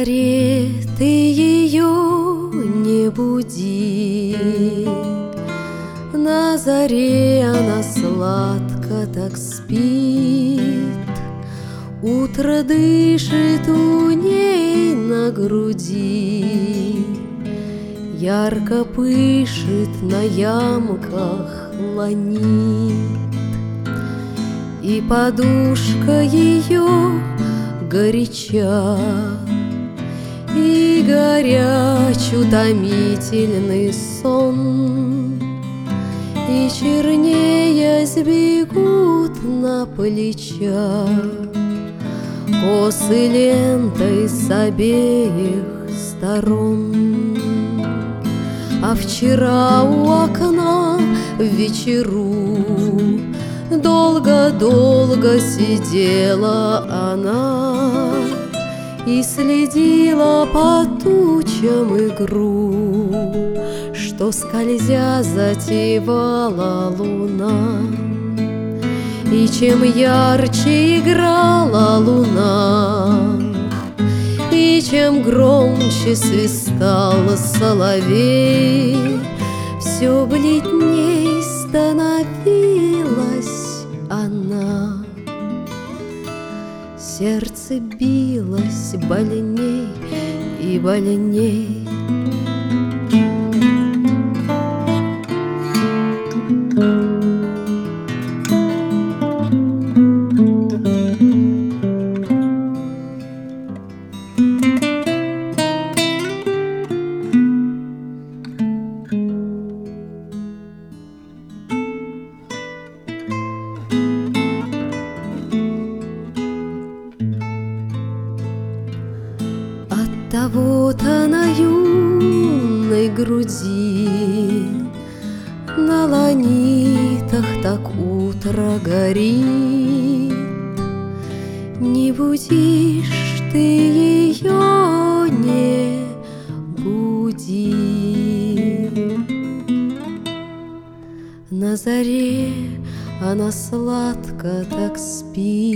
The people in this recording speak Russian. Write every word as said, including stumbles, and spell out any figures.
заре ты ее не буди, на заре она сладко так спит. Утро дышит у ней на груди, ярко пышет на ямках ланит. И подушка ее горяча, и горяч утомительный сон, и чернея сбегут на плечах косы лентой с обеих сторон. А вчера у окна в вечеру долго-долго сидела она и следила по тучам игру, что скользя затевала луна. И чем ярче играла луна, и чем громче свистал соловей, все бледней становилась она. Сердце билось больней и больней. Того-то на юной груди, на ланитах так утро горит. Не будишь ты ее, не буди. На заре она сладко так спит.